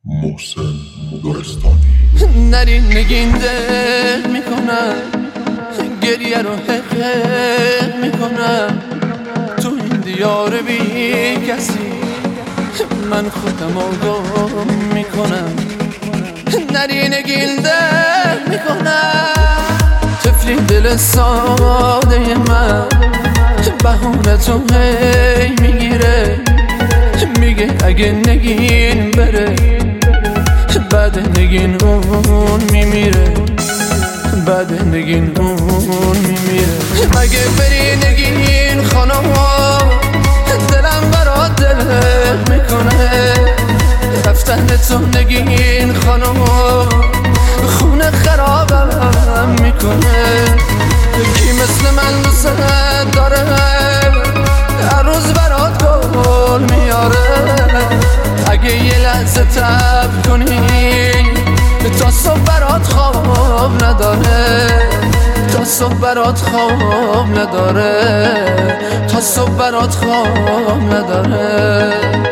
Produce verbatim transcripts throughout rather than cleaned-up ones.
محسن گلستانی. نرین نگین دل میکنم، گریه رو حق میکنم تو این دیار بی کسی، من خودم آگاه میکنم. نرین نگین دل میکنم، طفلی دل ساده من بهونه تو هی میگیره، میگه اگه نگین بره بعد نگین اون میمیره، بعد نگین اون میمیره. مگه بری نگین خانم دلم برات دل میکنه، رفتن تو نگین خانم خونه خرابم میکنه. کی مثل من دوست داره هر روز برات گل میاره، اگه یه لحظه تب کنی تا صبح برات خواب نداره، تا صبح برات خواب نداره، تا صبح برات خواب نداره.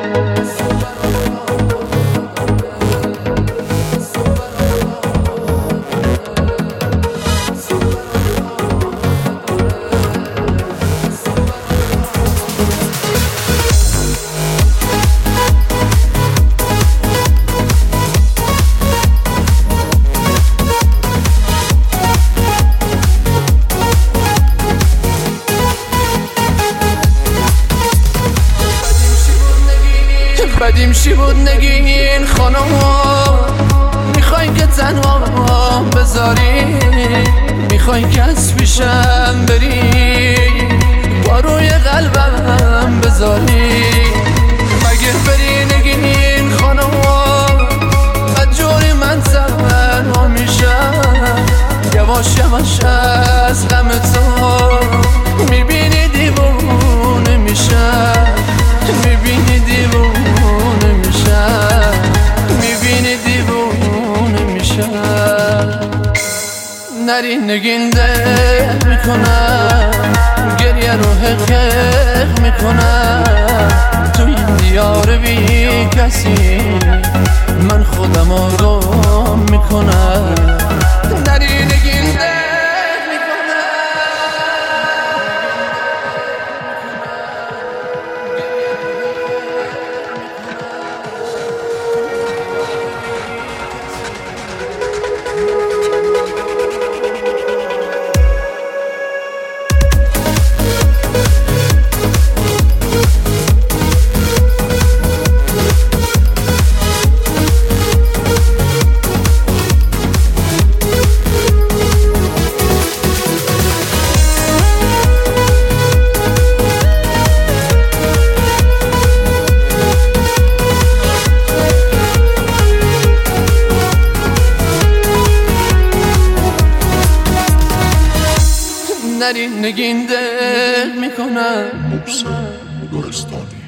بدیم چی بود نگین خانم، میخوای که تنها بذاری، میخوای که از پیشم بری با روی قلبم بذاری. مگه بری نگین خانم بدجوری من تنها میشم، یواش یواش از غم تو میبینی دیوونه میشم، میبینی دیوونه نرین نگین دل میکنم، گریه رو حق حق میکنم تو این دیار بی کسی، من خودم آرام میکنم. نرین نگین دل نرین نگین دل میکنم. محسن گلستانی.